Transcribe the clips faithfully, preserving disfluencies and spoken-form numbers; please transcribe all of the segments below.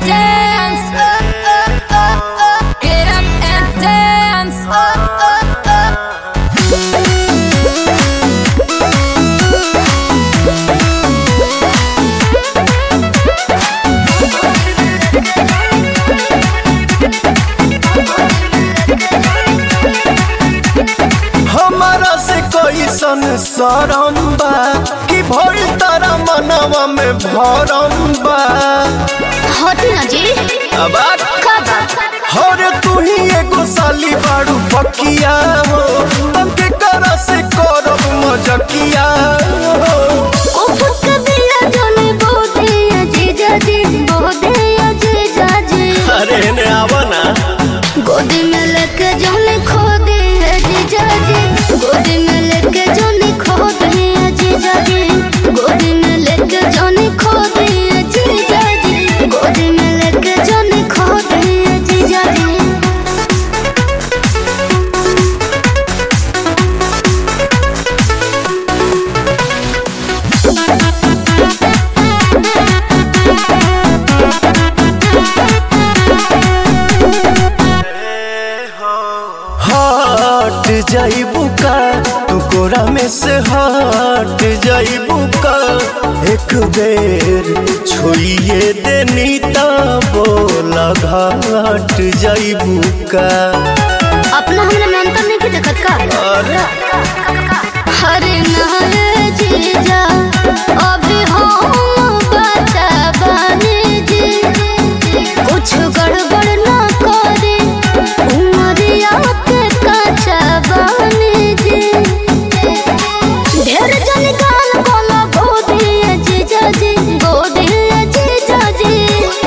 dance. Oh, oh, oh, oh. Get up and dance. Oh, oh, oh. हमारा से कोई सन सरम बा कि भइल तारा मनवा में भरम बा। हटी ना जी। अब कब? हरे तू ही एगो साली बाड़ू पकिया हो, तंके करा से करब मजकिया हो। उफ कबिया जाने बोदे अजीजा जी, बोदे अजीजा जी। अरे ने आवा ना गोदी में लेके जाने खो दे अजीजा जी, गोदी में लेके जाने खो दे अजीजा जी, गोदी में लेके जाने खो दे अजीजा जी, गोदी में लेके जाने खो दे अजीजा जी। हट जाइबू का तू कोरा में से हट जाइबू का, एक बेर छोड़िए देनी ता बोला घाट जाइबू का। अपना हमने में अंतर नहीं किया देखत का। अरे हरे नहरे जीजा अभी हम बचा बने जी, कुछ गड़बड़ ना करे उमरिया के कचा बने जी। ढेर जन गाल बोला गोदी जीजा जी, गोदी जीजा जी।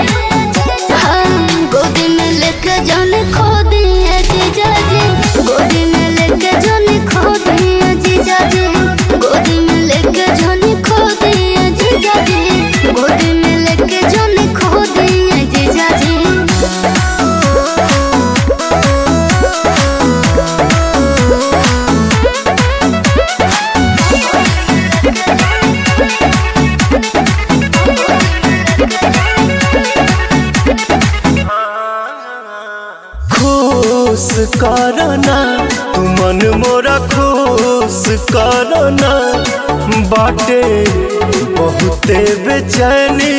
हम गोदी में लेके जाने खो दिए जीजा जी, गोदी में लेके जाने खो दिए जीजा जी, गोदी में लेके जाने खो दिए जीजा जी, गोदी में लेके जाने खो दिए जीजा जी। खुश करना तू मन मोरा खुश करना, बाटे बहुते बेचैनी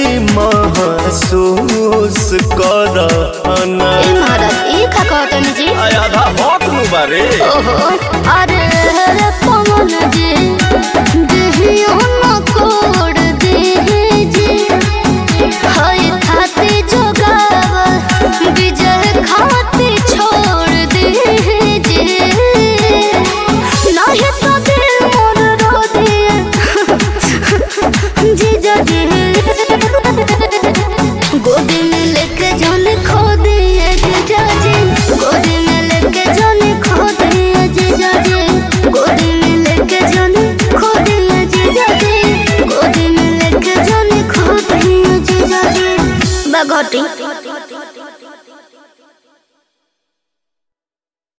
महसूस करना। ए महाराज ई का कहतन जी। आधा हक नु बारे। ओहो अरे रे पवन जी, देहियो न कोड़ देहि जी, हाय खाती जोगावा विजय खाती छोड़ देहि जी। नाही तो दिल मोर रो दिए जीजा जी, गोदी में लेके जाने खो दिए जीजा जी, गोदी में लेके जाने खो दिए जीजा जी, गोदी में लेके जाने खो दिए जीजा जी, गोदी में लेके जाने खो दिए जीजा जी। बगोटी